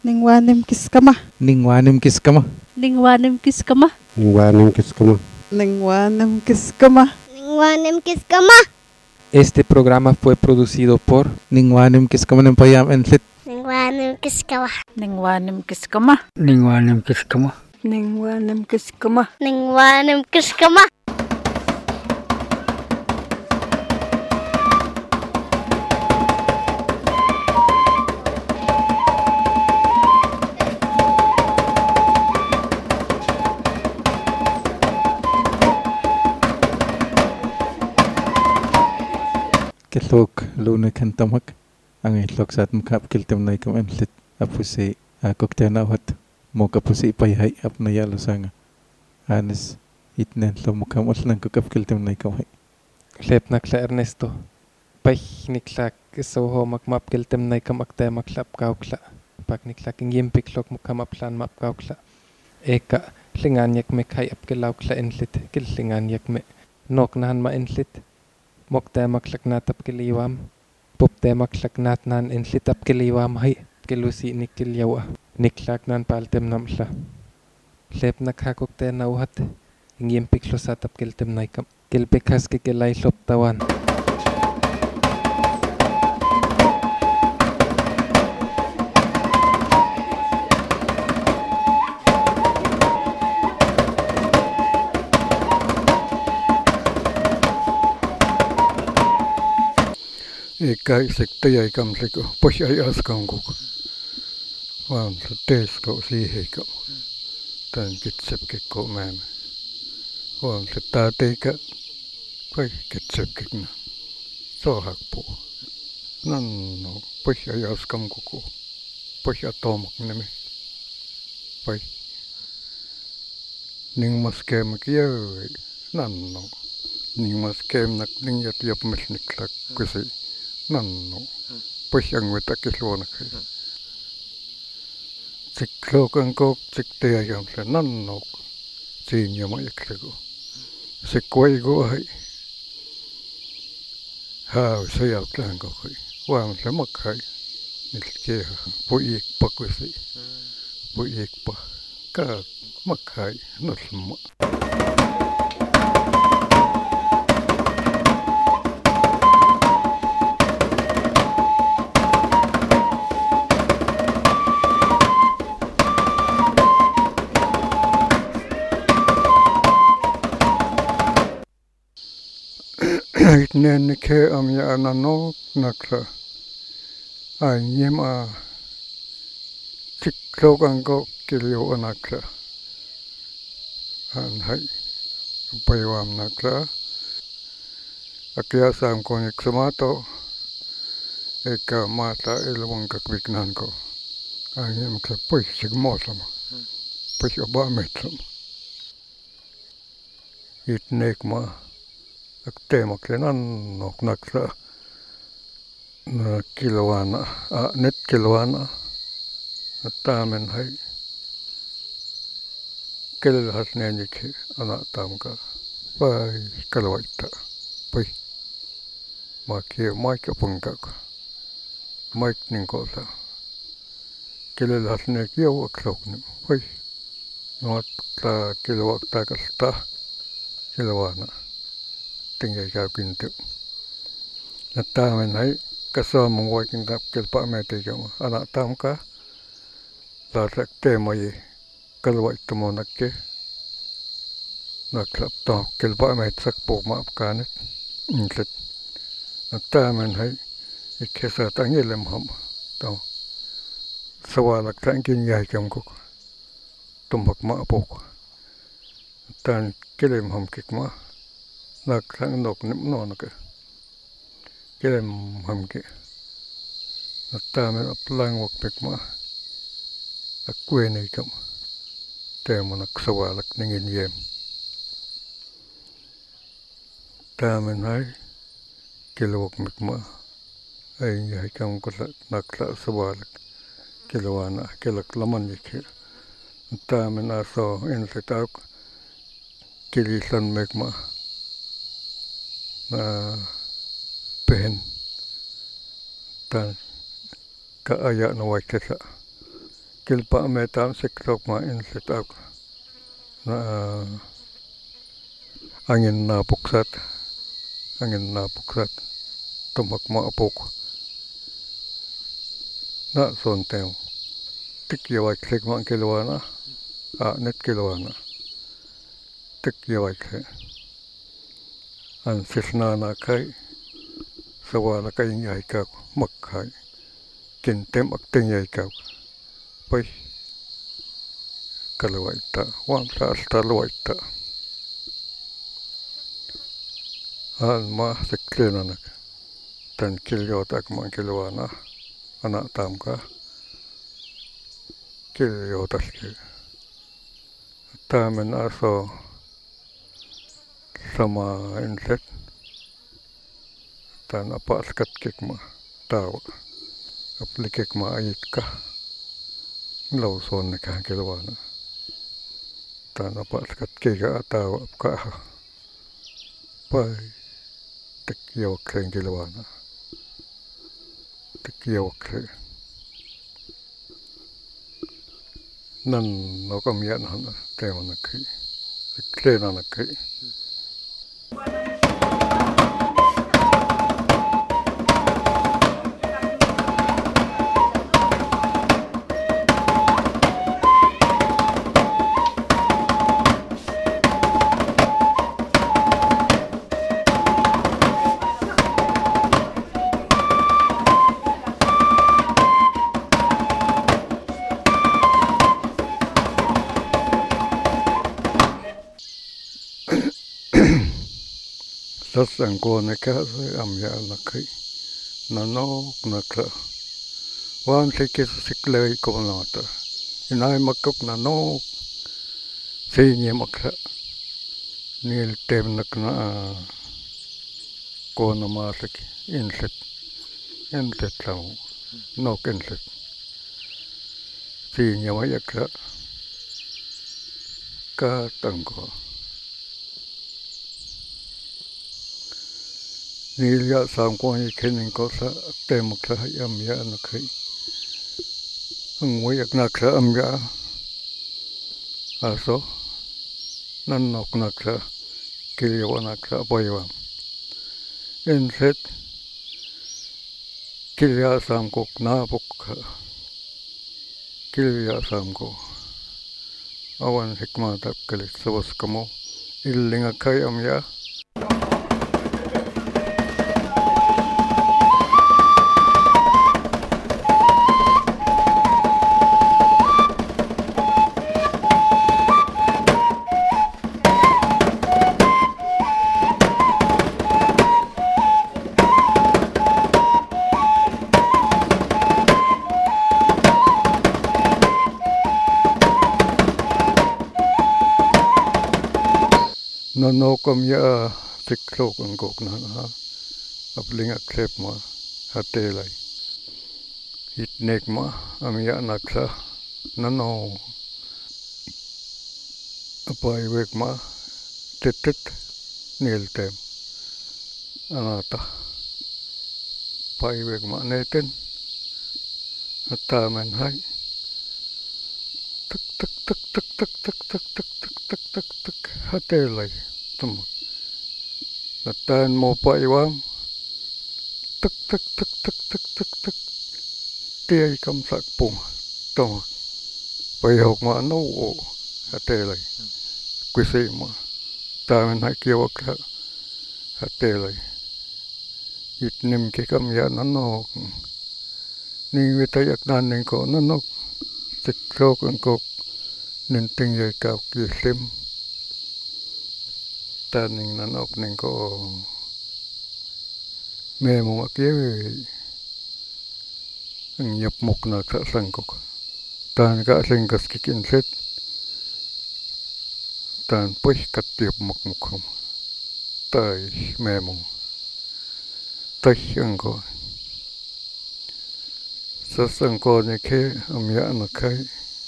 Ningwanim kiskama. Ningwanim kiskama. Ningwanim kiskama. Ningwanim kiskama. Ningwanim kiskama. Ningwanim kiskama. Este programa fue producido por Ningwanim Kiskama Nempayam Enlit. Ningwanim kiskama. Ningwanim kiskama. Ningwanim kiskama. Ningwanim kiskama. Ningwanim kiskama. Kelok luna kantamak ang itlok sa atmkap kiltem na ikam enlit apusi koktena wat mo kapusi payhay ap na yalo sanga anis itnen lo mukam olnan kokap kiltem na ikam hay lep nakla Ernesto pay niklak soho makmap kiltem na ikam akta maklap kaukla pak niklak ngimpik lok mukam aplan map kaukla eka lingan yak me kai ap kelaukla enlit kil lingan yak me nok nahan ma enlit Mokta maklak natap kiliwam, popta maklak natnan enlitap kiliwam hay, kilusi nikil yawa, niklak nan paltem namla. Lep nakhakokta nauhat, ngimpik lo satap kiltem naikam, kilpikas kikilay loptawan. Ika sekta ya ikam seko posh ay askam ko wan sa tes ko si hekam tan kitsep ke ko man wan sa tate ka kai kitsep ke na so hak po nan no posh ay askam ko posh atomak neme pai ning maskem kiya nan no ning maskem nak ning yat yap mesnik lak kusi Nanno, pues ang weta kisluana kay. Siklokan ko sikteya yam sa nanno, sinya mayaklego. Sikway go ay. Ha, sayaw lang ko kay. Wang sa makay. Nilkaya, puik pa ko say. Puik pa. Ka makay, nasluma. Itnen ke am ya anano nakla ay yema tiklogan ko kilyo anakla an hay payawam nakla akya sam ko niksamato eka mata ilawang kakbiknan ko ay yem kla poy sigmosam poy obametlam itnek ma Akteemak lenan nok naksa na kilowana net kilowana atamen hay kelel hasnenik ana tamka pai kalwaita pai makie maika pungkak maik ninkosa kelel hasnek yo akloknim pai not ta kilowakta kalta kilowana tinggal kau kintu. Natamen hai kasam working tap kelpa mete jama anak tamka lasak temai kalwai tumonakke naklap to kelpa mete sak po map kanet inlet natamen hai ikesa tangilem ham to sawalak tangkin yai kam ko tumbak ma pok tan kelem ham kikma nak sang nok nim no nak kelem hamke natamen aplang wak pekma akwe kam temonak sawalak ningin yem tamen hay kelewak mekma ay hay kam ko nakla sawalak kelewana kelak laman yike tamen aso insetak kilisan mekma na pehen tan ka aya na wakesa kilpa metam sikrok ma inlet ak na angin na puksat tumak ma apok na sonteo tik yawak lek ma kilwana net kilwana tik yawak an sisna na kai sawala kai ngai ka makhai kintem akting yai ka pai kalwaita wan sa stalwaita an ma seklena nak tan kilyotak ma kilwana ana tamka kilyotas ki tamen aso sama inset tan apa skat kek ma tawa aplikek ma ayitka law son ka kilwana tan apa skat kega tawa ka pai tik yawak kilwana tik yawak nan no kam yan han tema nakai klena nakai Sasangko neka amya nakai nanok nakla wan sikis siklay ko nata inay makok nanok sinye makla nil tem nakna ko namasik inset lang nok inset sinye mayakla ka tangko nilya samkwani kening ko sa temok sa amya nakai ang wayak naksa amya aso nanok naksa kilyawa naksa baywan inset kilya samkok napok kilya samko awan hikmatap kalit sabas kamo illinga kay amya nanokam ya tiklok ang kok na apling aklep ma hatelay hitnek ma amya naksa nano apaiwek ma titit niltem anata paiwek ma neten ataman hay tak tak tak tak tak tak tak tak tak tak tak hatelay tamo natan mo pa iwam tak tak tak tak tak tak tak tiay kam sakpong tamo payhok ma no hatelay kwisi mo tamen hakiwak hatelay itnim ki kam ya nanok ningwitayak naning ko nanok tiklok ang kok ninting yay kap kislim taning nanok ning ko memo makyewe ang yapmok na sa sangkok tan ka singkas kikinset tan puy katyap makmukham tay memo tay ang ko sa sangko ni ke amya na kay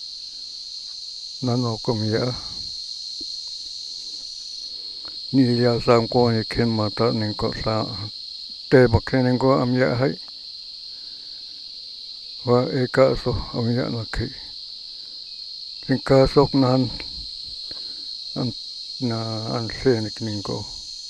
nanok amya nilya samko ni ken mata ning ko sa te bakren ko amya hay wa eka so amya na kai Sin kasok nan an senik ninko.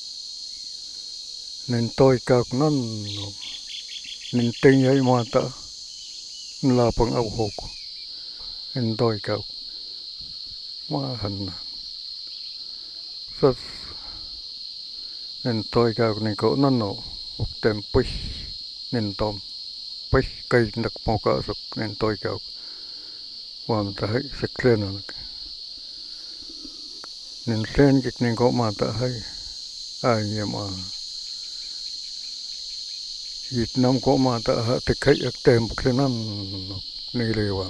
Nin toy kak nan nin tingay mata nlapang awhok. Nin toy kak mahan na. Sas nin toy kak ninko nano uktem push nin tom push kay nakmokasok nin toy kak. Wam tahay seklenan. Nin sen kik ninko mata hay ay ma Vietnam ko mata ha tekay ak templenan nilewam.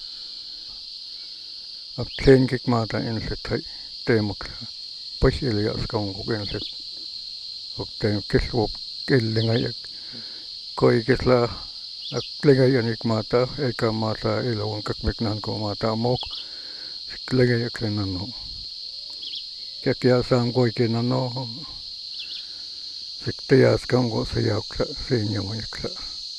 Ak sen kik mata inset hay temak push ilias kong ko inset. Ok tem kiswop kilingay ak koy kisla ak lingay anik mata eka mata ilawang kakmiknan ko mata mok lingay ak linano. Kaya sang koy kinano siktayas kang ko sa yakla sa inyong yakla.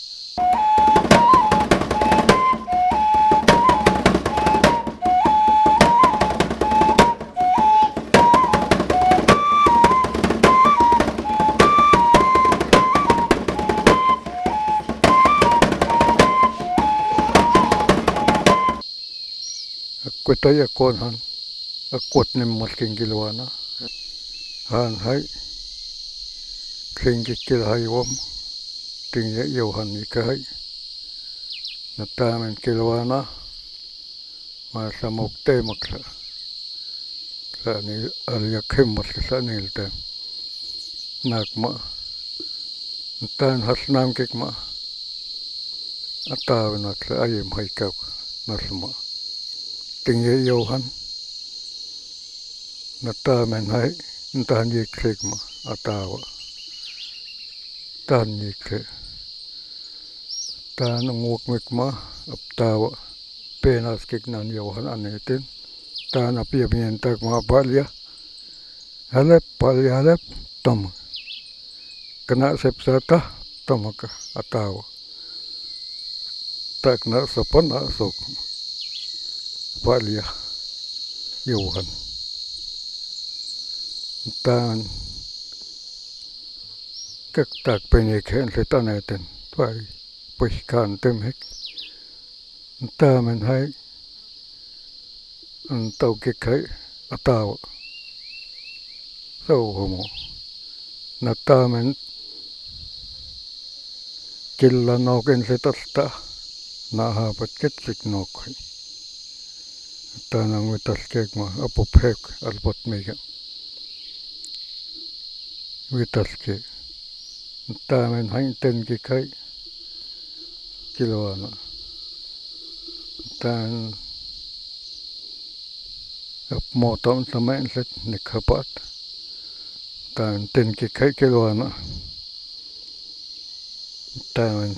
Akwetay akon han akwat nim malking gilwana han hay kling kikil haywam tingya yohan ikay natamen kilwana masamok temak sa ni alyakim sa niltem nakma natan hasnam kikma atawanak sa ayim haykak nasma tingya yohan natamen hay ntan yiklikma atawa tan yikle tan nguk mikma aptawa penas kiknan yohan anetin tan apiamien takma balya halep tom kena sepsata tomaka atawa takna sapana sok balya yohan tan các tạc bên này khen sẽ ta này tên phải bồi can tem hết ta mình hay tàu kịch hay tàu sâu hồ mồ na ta mình killa nó khen sẽ ta na ha bắt kết dịch nó coi ta na người ta kẹt mà apop hek albot mega người ta kẹt ta mình hành tên cái cây kilo nó ta ấp mò tôm ta mẹ sẽ nịch hợp bát ta tên cái cây kilo nó ta mình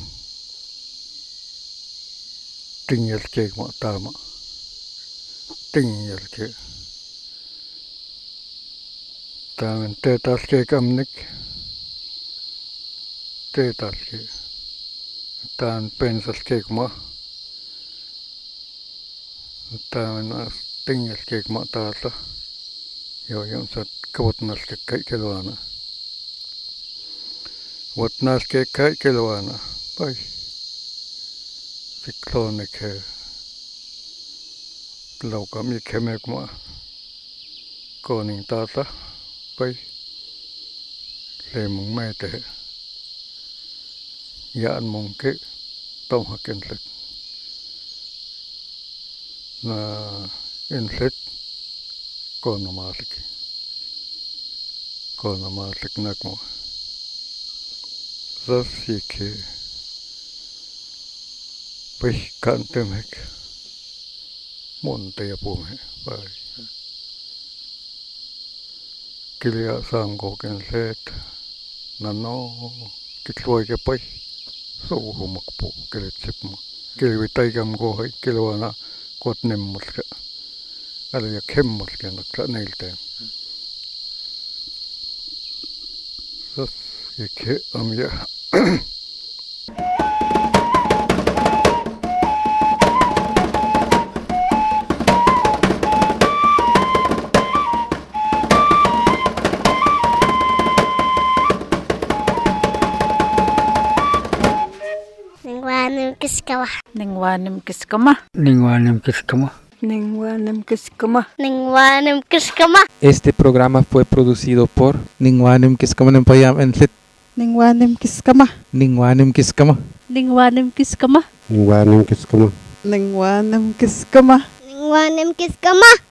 tinh nhật kẹt mà ta mà tinh nhật kẹt ta mình tê ta kẹt âm nick tê ta kẹt tan pensas kek ma tan tingel kek ma ta yo yam sat kwatnas kek kai kelwana watnas kek kai kelwana pai cyclone ke lau kam i kemek ma koning ta pai le mong mai te yaan mong ke tông hoặc kiến lực na inlet kono malik nakmo zasike pai kan temek mon te apume pai kilia sango kenlet nano kitloi ke pai so humakpo keletsipma kelvitaigam go hay kelwana kotnemmalka alaya kemmalka nakla neilten sas yeke amya kiskama. Ningwanim kiskama. Ningwanim kiskama. Ningwanim kiskama. Ningwanim kiskama. Este programa fue producido por Ningwanim Kiskaman Payam Entlit. Ningwanim kiskama. Ningwanim Kiskama. Ningwanim kiskama. Ningwanim kiskama. Ningwanim kiskama. Ningwanim kiskama.